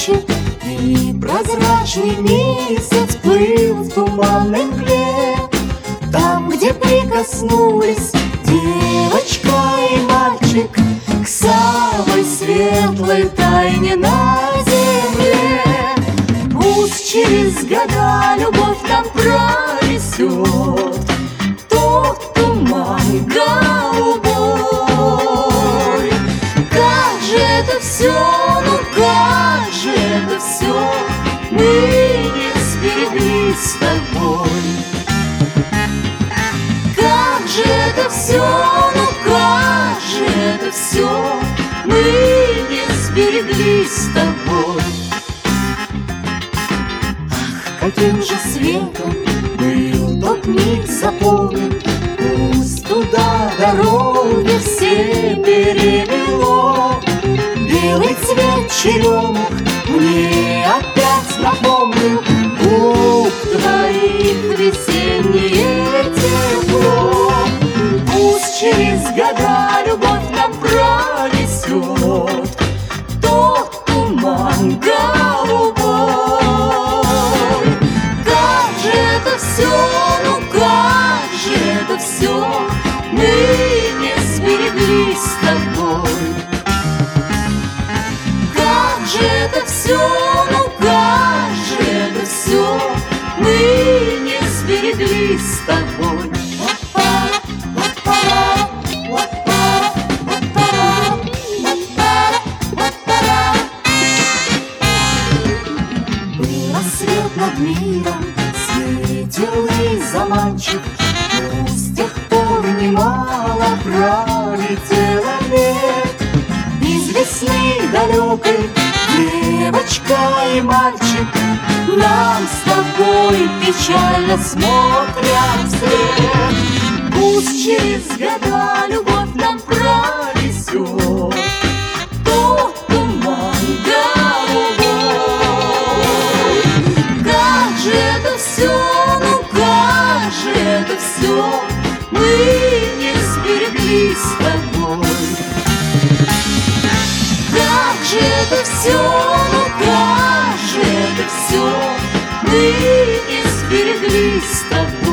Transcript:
мальчик, и прозрачный месяц плыл в туманной мгле. Там, где прикоснулись девочка и мальчик к самой светлой тайне на земле. Пусть через года любовь нам пронесет тот туман голубой. Как же это все, ну как же это все мы не сберегли с тобой. Как же это все, ну как же это все мы не сберегли с тобой. Ах, каким же светом был тот миг заполнен, пусть туда дороги все перемело. Белый цвет черемух мне опять напомнил губ твоих весеннее тепло. Пусть через года любовь нам пронесет тот туман голубой. Как же это все, ну как же это все мы не сберегли с тобой. Как же это все, ну как же это все мы не сберегли с тобой. Был рассвет над миром, светил и заманчив, пусть с тех пор немало пролетело лет. Из весны далекой девочка и мальчик нам с тобой печально смотрят вслед. Пусть через года любовь нам пронесет тот туман голубой. Как же это все, ну как же это все мы не сберегли с тобой. Как же это все, ну как же это все мы не сберегли с тобой.